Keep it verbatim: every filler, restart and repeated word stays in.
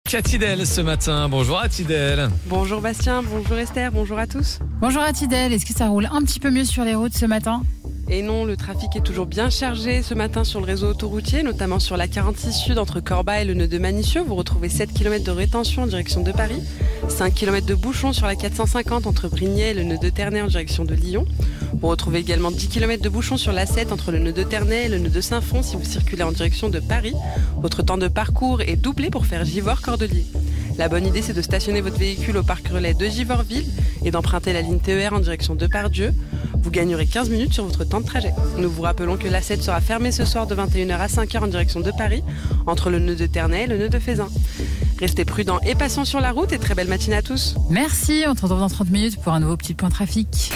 Cathy-Del ce matin. Bonjour Cathy-Del. Bonjour Bastien, bonjour Esther, bonjour à tous. Bonjour Cathy-Del, est-ce que ça roule un petit peu mieux sur les routes ce matin ? Et non, le trafic est toujours bien chargé ce matin sur le réseau autoroutier, notamment sur la quarante-six Sud entre Corba et le nœud de Manicieux. Vous retrouvez sept kilomètres de rétention en direction de Paris, cinq kilomètres de bouchons sur la quatre cent cinquante entre Brignais et le nœud de Ternay en direction de Lyon. Vous retrouvez également dix kilomètres de bouchons sur l'A sept entre le nœud de Ternay et le nœud de Saint-Fond si vous circulez en direction de Paris. Votre temps de parcours est doublé pour faire Givors-Cordeliers. La bonne idée, c'est de stationner votre véhicule au parc relais de Givorville et d'emprunter la ligne T E R en direction de Pardieu. Vous gagnerez quinze minutes sur votre temps de trajet. Nous vous rappelons que l'A sept sera fermée ce soir de vingt et une heures à cinq heures en direction de Paris, entre le nœud de Ternay et le nœud de Fézin. Restez prudents et patients sur la route et très belle matinée à tous. Merci, on se retrouve dans trente minutes pour un nouveau petit point trafic.